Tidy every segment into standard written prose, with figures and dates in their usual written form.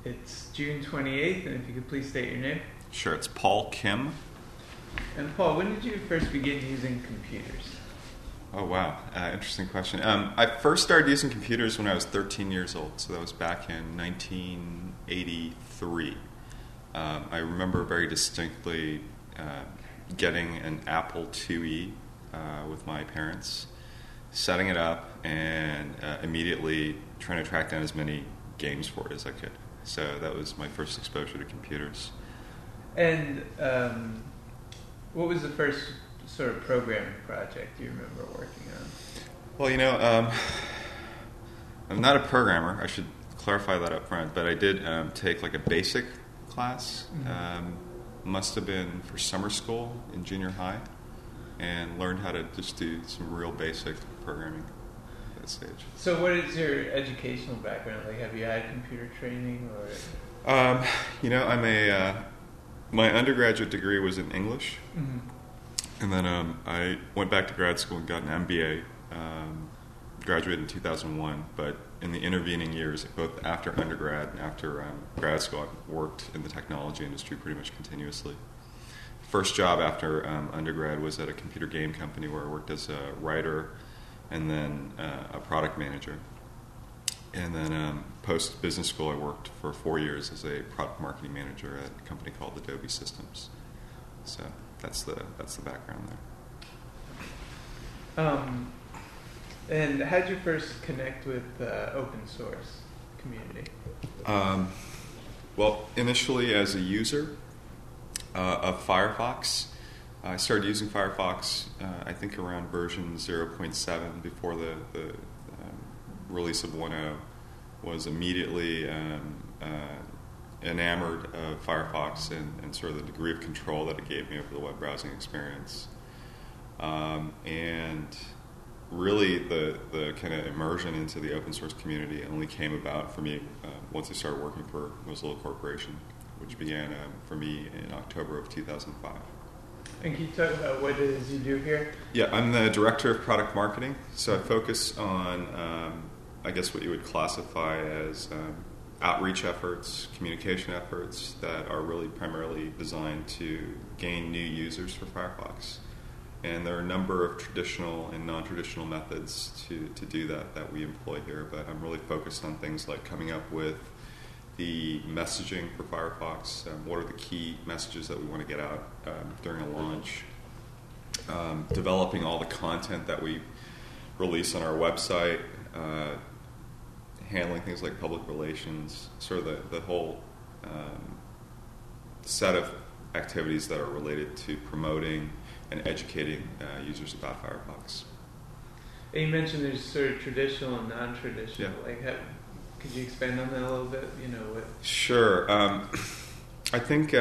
It's June 28th, and if you could please state your name. Sure, it's Paul Kim. And Paul, when did you first begin using computers? Oh, wow. Interesting question. I first started using computers when I was 13 years old, so that was back in 1983. I remember very distinctly getting an Apple IIe with my parents, setting it up, and immediately trying to track down as many games for it as I could. So that was my first exposure to computers. And what was the first sort of programming project you remember working on? Well, I'm not a programmer. I should clarify that up front. But I did take like a basic class. Must have been for summer school in junior high, and learned how to just do some real basic programming at that stage. So what is your educational background? Like, have you had computer training or? My undergraduate degree was in English. Mm-hmm. And then I went back to grad school and got an MBA, graduated in 2001, but in the intervening years, both after undergrad and after grad school, I worked in the technology industry pretty much continuously. First job after undergrad was at a computer game company where I worked as a writer and then a product manager. And then post-business school, I worked for 4 years as a product marketing manager at a company called Adobe Systems. So that's the background there. And how did you first connect with the open source community? Well, initially as a user of Firefox. I started using Firefox, I think around version 0.7 before the release of 1.0. Was immediately enamored of Firefox and sort of the degree of control that it gave me over the web browsing experience. And really the kind of immersion into the open source community only came about for me once I started working for Mozilla Corporation, which began for me in October of 2005. And can you talk about what it is you do here? Yeah, I'm the director of product marketing, so I focus on I guess what you would classify as outreach efforts, communication efforts that are really primarily designed to gain new users for Firefox. And there are a number of traditional and non-traditional methods to do that we employ here, but I'm really focused on things like coming up with the messaging for Firefox, what are the key messages that we want to get out during a launch, developing all the content that we release on our website, handling things like public relations, sort of the whole set of activities that are related to promoting and educating users about Firefox. And you mentioned there's sort of traditional and non-traditional. Yeah. Could you expand on that a little bit? Sure. I think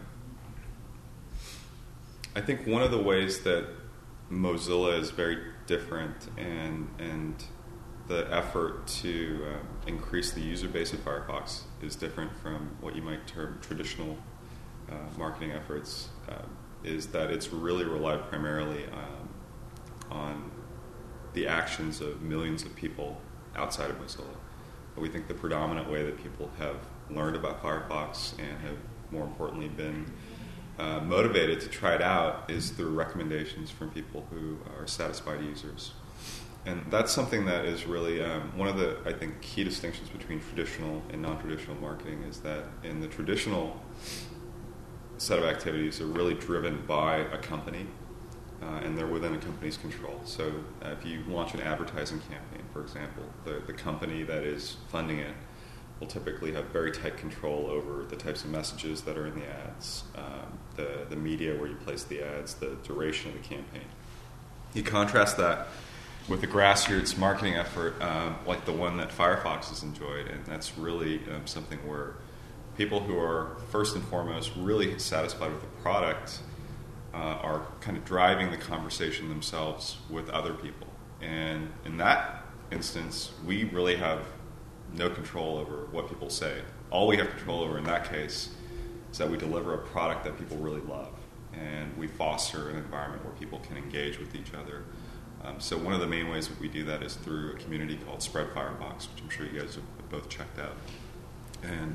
one of the ways that Mozilla is very different and the effort to increase the user base of Firefox is different from what you might term traditional marketing efforts, is that it's really relied primarily on the actions of millions of people outside of Mozilla. We think the predominant way that people have learned about Firefox and have, more importantly, been motivated to try it out is through recommendations from people who are satisfied users. And that's something that is really one of the, I think, key distinctions between traditional and non-traditional marketing is that in the traditional set of activities are really driven by a company and they're within a company's control. So if you launch an advertising campaign, for example, the company that is funding it will typically have very tight control over the types of messages that are in the ads, the media where you place the ads, the duration of the campaign. You contrast that with a grassroots marketing effort like the one that Firefox has enjoyed, and that's really something where people who are first and foremost really satisfied with the product are kind of driving the conversation themselves with other people. And in that instance, we really have no control over what people say. All we have control over in that case is that we deliver a product that people really love, and we foster an environment where people can engage with each other. So one of the main ways that we do that is through a community called Spread Firefox, which I'm sure you guys have both checked out. And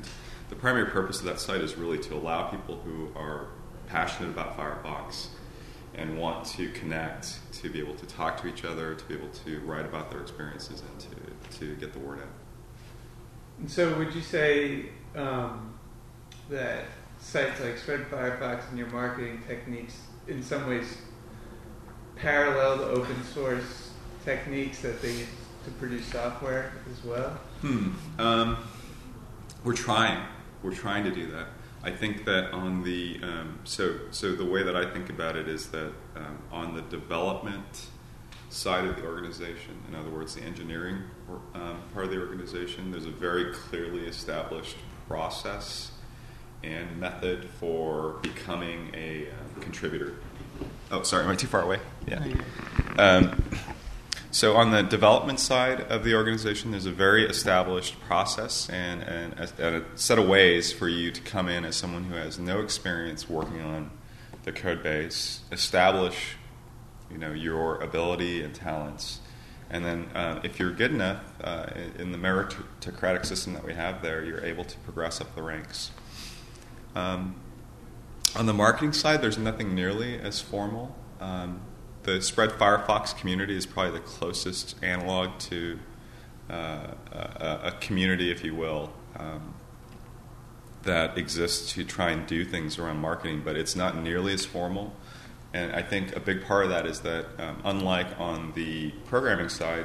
the primary purpose of that site is really to allow people who are passionate about Firefox and want to connect, to be able to talk to each other, to be able to write about their experiences, and to get the word out. And so would you say that sites like Spread Firefox and your marketing techniques in some ways parallel the open source techniques that they use to produce software as well? We're trying to do that. I think that on the so the way that I think about it is that on the development side of the organization, in other words, the engineering part of the organization, there's a very clearly established process and method for becoming a contributor. Oh, sorry, am I too far away? Yeah. So on the development side of the organization, there's a very established process and a set of ways for you to come in as someone who has no experience working on the code base, establish, your ability and talents, and then if you're good enough in the meritocratic system that we have there, you're able to progress up the ranks. On the marketing side, there's nothing nearly as formal. The Spread Firefox community is probably the closest analog to a community, if you will, that exists to try and do things around marketing, but it's not nearly as formal. And I think a big part of that is that, unlike on the programming side,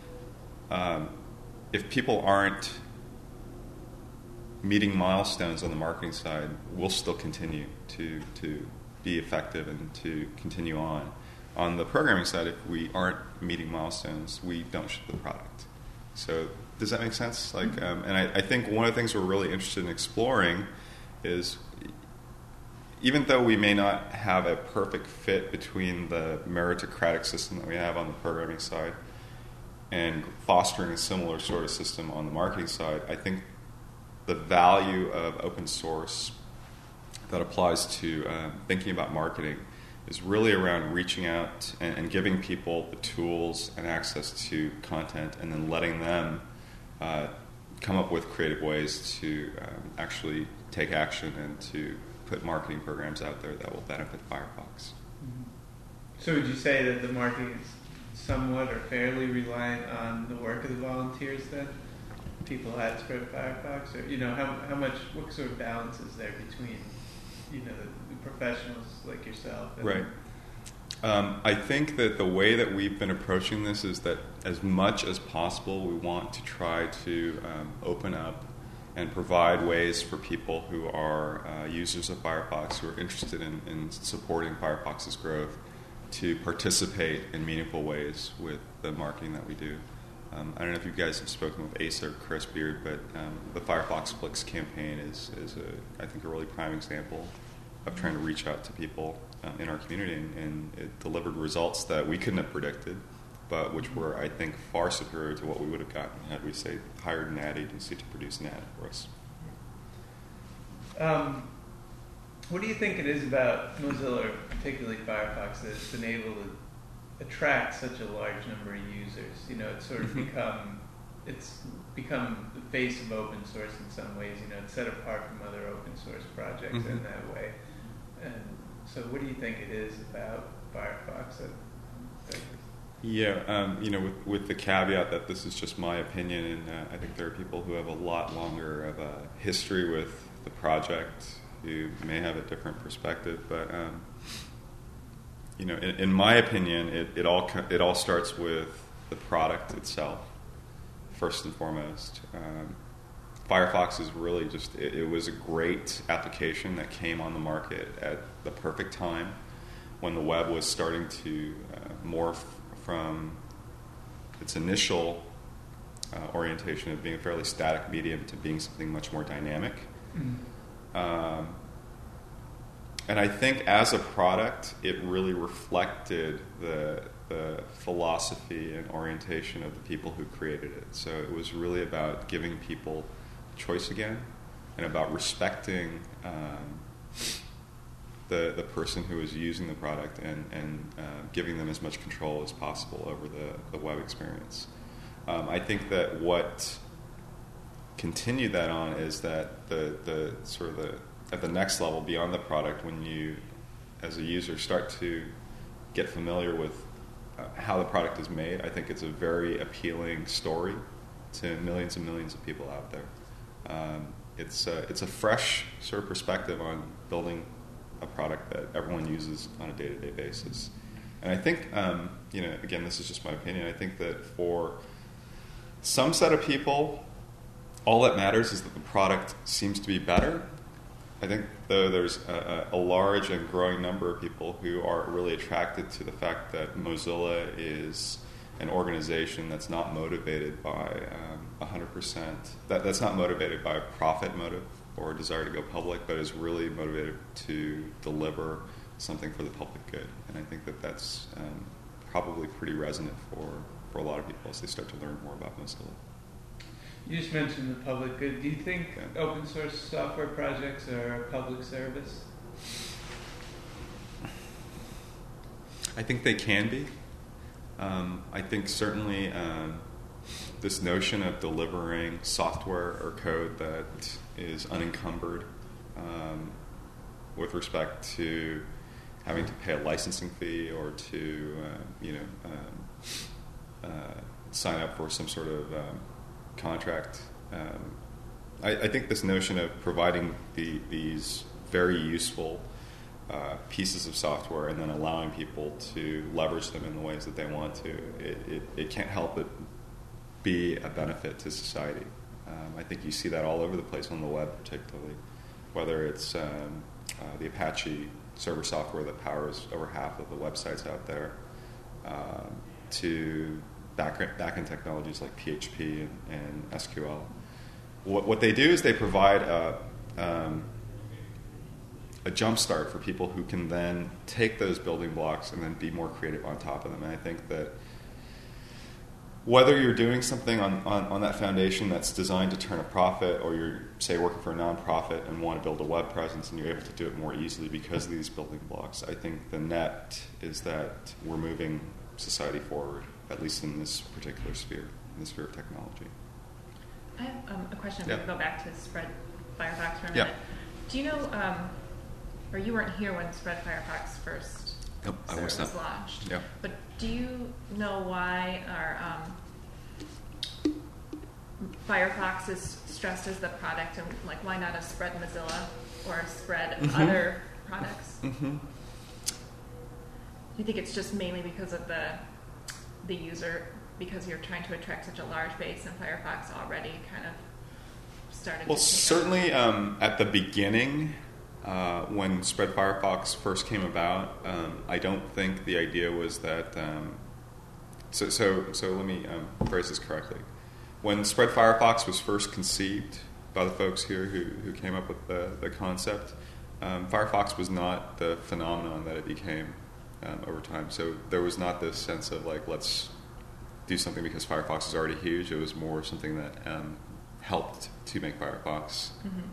if people aren't meeting milestones on the marketing side, we'll still continue to be effective and to continue on. On the programming side, if we aren't meeting milestones, we don't ship the product. So does that make sense? And I think one of the things we're really interested in exploring is, even though we may not have a perfect fit between the meritocratic system that we have on the programming side and fostering a similar sort of system on the marketing side, I think the value of open source that applies to thinking about marketing is really around reaching out and giving people the tools and access to content, and then letting them come up with creative ways to actually take action and to put marketing programs out there that will benefit Firefox. Mm-hmm. So would you say that the marketing is somewhat or fairly reliant on the work of the volunteers then? People at Spread Firefox? Or, how much, what sort of balance is there between, the professionals like yourself? Right. I think that the way that we've been approaching this is that as much as possible, we want to try to open up and provide ways for people who are users of Firefox, who are interested in supporting Firefox's growth, to participate in meaningful ways with the marketing that we do. I don't know if you guys have spoken with Asa or Chris Beard, but the Firefox Flicks campaign is I think, a really prime example of trying to reach out to people in our community, and it delivered results that we couldn't have predicted, but which were, I think, far superior to what we would have gotten had we, say, hired an ad agency to produce an ad for us. What do you think it is about Mozilla, particularly Firefox, that's been able to attract such a large number of users? It's sort of become the face of open source in some ways. It's set apart from other open source projects in that way. And so, what do you think it is about Firefox that Yeah, with the caveat that this is just my opinion, and I think there are people who have a lot longer of a history with the project who may have a different perspective, but in my opinion, it all starts with the product itself, first and foremost. Firefox is really just, it was a great application that came on the market at the perfect time when the web was starting to morph from its initial orientation of being a fairly static medium to being something much more dynamic. Mm-hmm. And I think as a product, it really reflected the philosophy and orientation of the people who created it. So it was really about giving people choice again, and about respecting the person who is using the product, and giving them as much control as possible over the web experience. I think that what continue that on is that the sort of the at the next level beyond the product, when you as a user start to get familiar with how the product is made, I think it's a very appealing story to millions and millions of people out there. It's a fresh sort of perspective on building a product that everyone uses on a day-to-day basis. And I think, again, this is just my opinion, I think that for some set of people, all that matters is that the product seems to be better. I think, though, there's a large and growing number of people who are really attracted to the fact that Mozilla is an organization that's not motivated by 100%, that's not motivated by a profit motive or a desire to go public, but is really motivated to deliver something for the public good. And I think that that's probably pretty resonant for a lot of people as they start to learn more about Mozilla. You just mentioned the public good. Do you think open source software projects are a public service? I think they can be. I think certainly this notion of delivering software or code that is unencumbered with respect to having to pay a licensing fee or to sign up for some sort of contract. I think this notion of providing these very useful pieces of software and then allowing people to leverage them in the ways that they want to, it can't help but be a benefit to society. I think you see that all over the place on the web, particularly, whether it's the Apache server software that powers over half of the websites out there, to backend technologies like PHP and SQL. What they do is they provide a jump start for people who can then take those building blocks and then be more creative on top of them. And I think that whether you're doing something on that foundation that's designed to turn a profit, or you're, say, working for a nonprofit and want to build a web presence and you're able to do it more easily because of these building blocks, I think the net is that we're moving society forward, at least in this particular sphere, in the sphere of technology. I have a question. Yeah. We go back to Spread Firefox for a minute. Yeah. Do you know, or you weren't here when Spread Firefox first Nope, I was was not. launched. Yeah. But do you know why Firefox is stressed as the product, and like why not a Spread Mozilla or a Spread other products? Mm-hmm. Do you think it's just mainly because of the user, because you're trying to attract such a large base and Firefox already kind of started? Well, to take certainly at the beginning, when Spread Firefox first came about, I don't think the idea was that. So let me phrase this correctly. When Spread Firefox was first conceived by the folks here who came up with the concept, Firefox was not the phenomenon that it became over time. So there was not this sense of like, let's do something because Firefox is already huge. It was more something that helped to make Firefox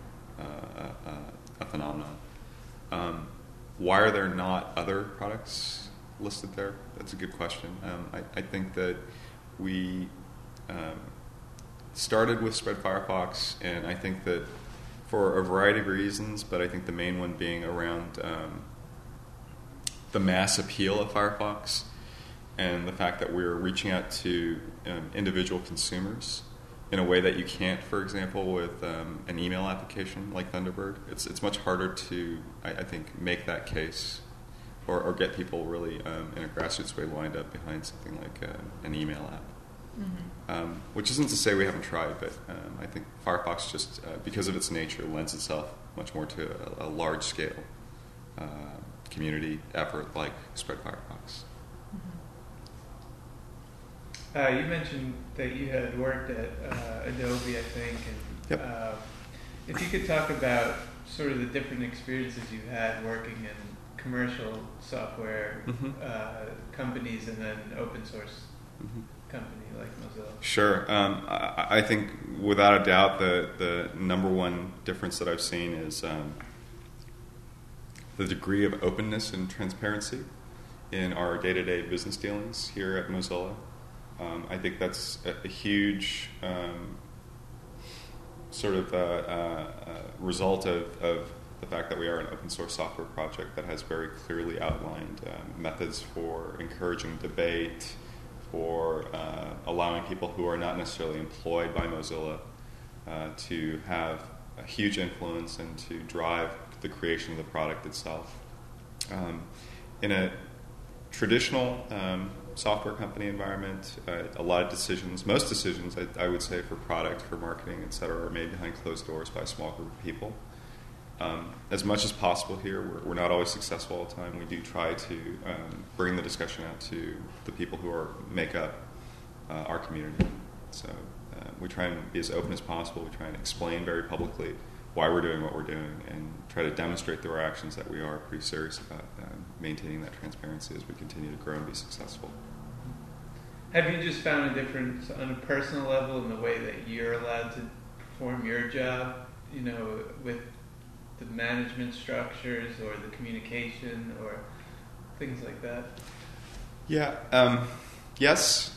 a phenomenon. Why are there not other products listed there? That's a good question. I think that we started with Spread Firefox, and I think that for a variety of reasons, but I think the main one being around the mass appeal of Firefox and the fact that we're reaching out to individual consumers in a way that you can't, for example, with an email application like Thunderbird. It's much harder to, I think, make that case or get people really in a grassroots way lined up behind something like an email app. Mm-hmm. Which isn't to say we haven't tried, but I think Firefox just, because of its nature, lends itself much more to a large-scale community effort like Spread Firefox. You mentioned that you had worked at Adobe, I think, and Yep. If you could talk about sort of the different experiences you had working in commercial software companies and then open source company like Mozilla. Sure. I think without a doubt the number one difference that I've seen is the degree of openness and transparency in our day-to-day business dealings here at Mozilla. I think that's a huge sort of result of the fact that we are an open source software project that has very clearly outlined methods for encouraging debate, for allowing people who are not necessarily employed by Mozilla to have a huge influence and to drive the creation of the product itself. In a traditional software company environment, a lot of decisions, most decisions, I would say, for product, for marketing, et cetera, are made behind closed doors by a small group of people. As much as possible here, we're not always successful all the time. We do try to bring the discussion out to the people who make up our community. So we try and be as open as possible. We try and explain very publicly why we're doing what we're doing and try to demonstrate through our actions that we are pretty serious about maintaining that transparency as we continue to grow and be successful. Have you just found a difference on a personal level in the way that you're allowed to perform your job, with the management structures or the communication or things like that? Yeah. Yes.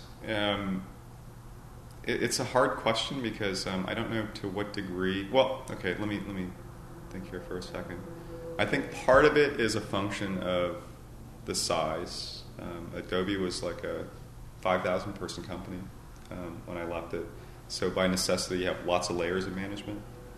It's a hard question because I don't know to what degree. Well, okay. Let me think here for a second. I think part of it is a function of the size. Adobe was like a 5,000 person company when I left it, so by necessity you have lots of layers of management.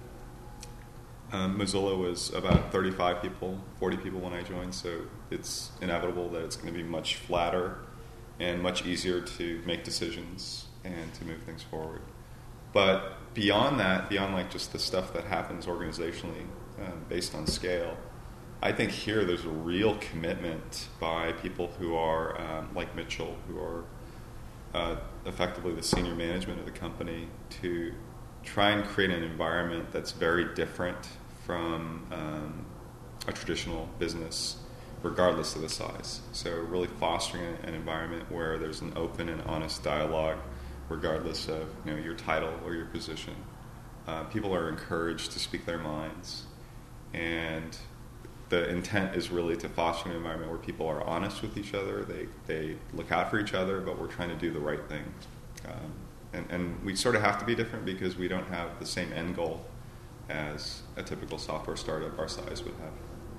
Mozilla was about 35 people, 40 people when I joined, so it's inevitable that it's going to be much flatter and much easier to make decisions and to move things forward. But beyond that, beyond like just the stuff that happens organizationally based on scale, I think here there's a real commitment by people who are like Mitchell, who are effectively the senior management of the company, to try and create an environment that's very different from a traditional business, regardless of the size. So really fostering an environment where there's an open and honest dialogue, regardless of your title or your position. People are encouraged to speak their minds, and the intent is really to foster an environment where people are honest with each other. They look out for each other, but we're trying to do the right thing. And we sort of have to be different because we don't have the same end goal as a typical software startup our size would have.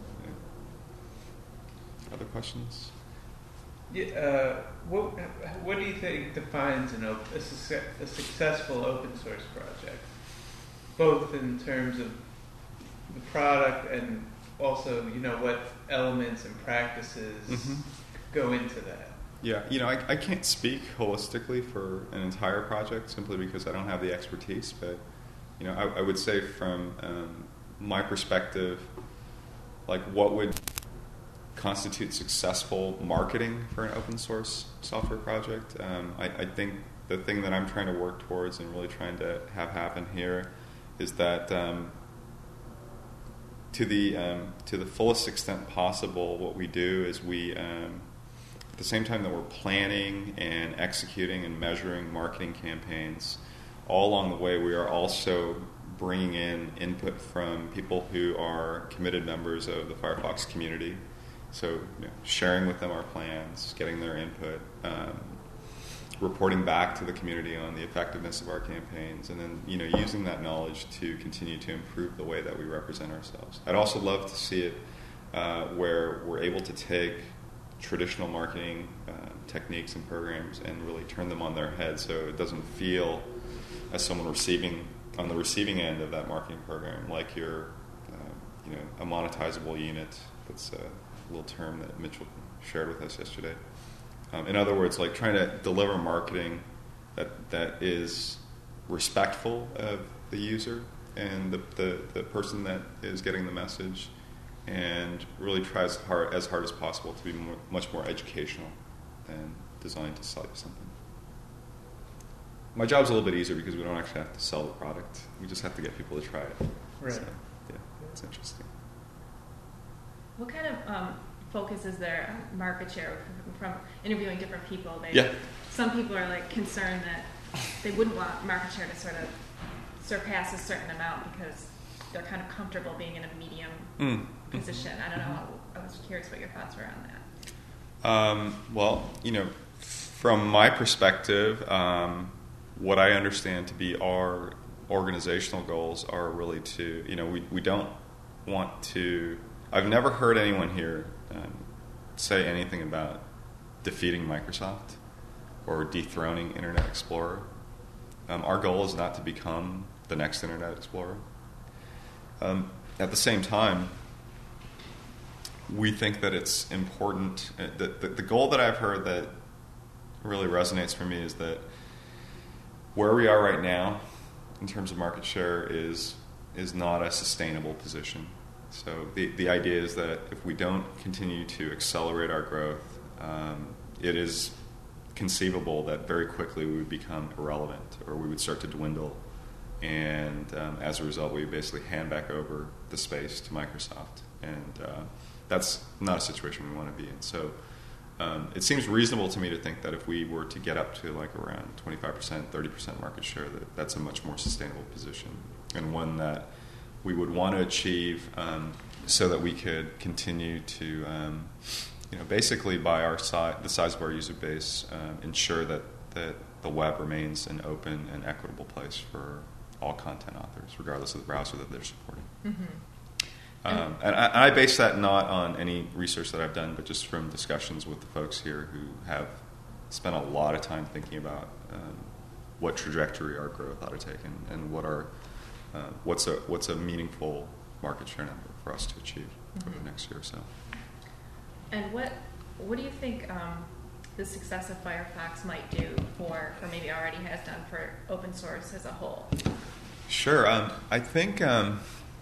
Yeah. Other questions? Yeah, what do you think defines a successful open source project, both in terms of the product and also, what elements and practices go into that? Yeah, I can't speak holistically for an entire project simply because I don't have the expertise, but I would say from my perspective, like what would constitute successful marketing for an open source software project. I think the thing that I'm trying to work towards and really trying to have happen here is that to the fullest extent possible, what we do is we at the same time that we're planning and executing and measuring marketing campaigns, all along the way we are also bringing in input from people who are committed members of the Firefox community. So sharing with them our plans, getting their input, reporting back to the community on the effectiveness of our campaigns, and then using that knowledge to continue to improve the way that we represent ourselves. I'd also love to see it where we're able to take traditional marketing techniques and programs and really turn them on their head, so it doesn't feel as someone on the receiving end of that marketing program like you're a monetizable unit. That's a little term that Mitchell shared with us yesterday. In other words, like trying to deliver marketing that is respectful of the user and the person that is getting the message, and really tries as hard as possible to be much more educational than designed to sell you something. My job's a little bit easier because we don't actually have to sell the product. We just have to get people to try it. Right. So, yeah, it's interesting. What kind of focus is there on market share from interviewing different people? Some people are like concerned that they wouldn't want market share to sort of surpass a certain amount because they're kind of comfortable being in a medium position. I don't know. I was curious what your thoughts were on that. Well, from my perspective, what I understand to be our organizational goals are really to, we don't want to, I've never heard anyone here say anything about defeating Microsoft or dethroning Internet Explorer. Our goal is not to become the next Internet Explorer. At the same time, we think that it's important. The goal that I've heard that really resonates for me is that where we are right now in terms of market share is not a sustainable position. So the idea is that if we don't continue to accelerate our growth, it is conceivable that very quickly we would become irrelevant or we would start to dwindle. And as a result, we basically hand back over the space to Microsoft. And that's not a situation we want to be in. So it seems reasonable to me to think that if we were to get up to like around 25%, 30% market share, that's a much more sustainable position and one that we would want to achieve so that we could continue to, basically by the size of our user base, ensure that the web remains an open and equitable place for all content authors, regardless of the browser that they're supporting. Mm-hmm. And I base that not on any research that I've done, but just from discussions with the folks here who have spent a lot of time thinking about what trajectory our growth ought to take and what's a meaningful market share number for us to achieve over the next year or so. And what do you think the success of Firefox might do for, or maybe already has done for open source as a whole? Sure. I think, and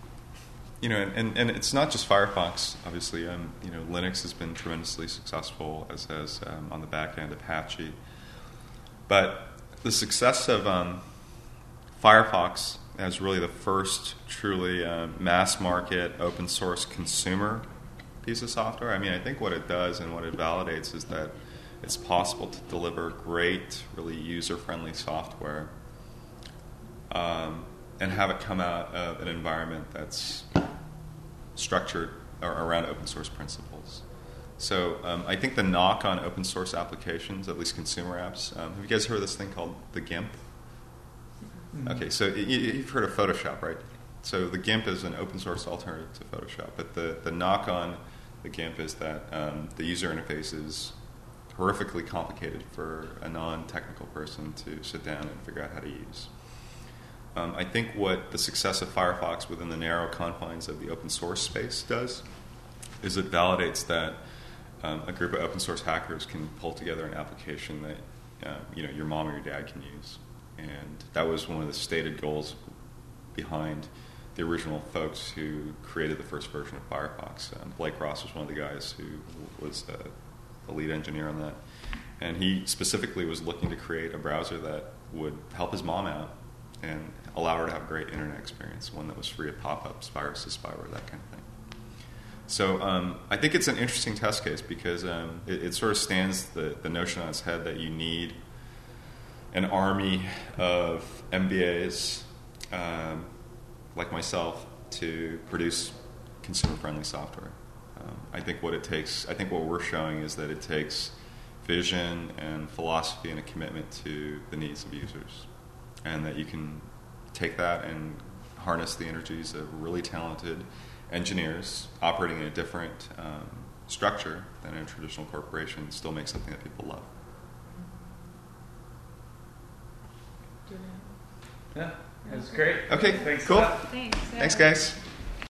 it's not just Firefox, obviously. Linux has been tremendously successful, as has on the back end Apache. But the success of Firefox as really the first truly mass market open source consumer piece of software, I think what it does and what it validates is that it's possible to deliver great, really user-friendly software and have it come out of an environment that's structured around open source principles. So I think the knock on open source applications, at least consumer apps, have you guys heard of this thing called the GIMP? Mm-hmm. Okay, so you've heard of Photoshop, right? So the GIMP is an open source alternative to Photoshop, but the knock on the GIMP is that the user interface is horrifically complicated for a non-technical person to sit down and figure out how to use. I think what the success of Firefox within the narrow confines of the open source space does is it validates that a group of open source hackers can pull together an application that your mom or your dad can use. And that was one of the stated goals behind the original folks who created the first version of Firefox. Blake Ross was one of the guys who was the lead engineer on that. And he specifically was looking to create a browser that would help his mom out and allow her to have a great internet experience, one that was free of pop-ups, viruses, spyware, that kind of thing. So I think it's an interesting test case because it sort of stands the notion on its head that you need an army of MBAs like myself to produce consumer-friendly software. I think what we're showing is that it takes vision and philosophy and a commitment to the needs of users, and that you can take that and harness the energies of really talented engineers operating in a different structure than a traditional corporation, still make something that people love. Yeah, that's great. Okay, Thanks cool. a lot. Thanks. Thanks, guys.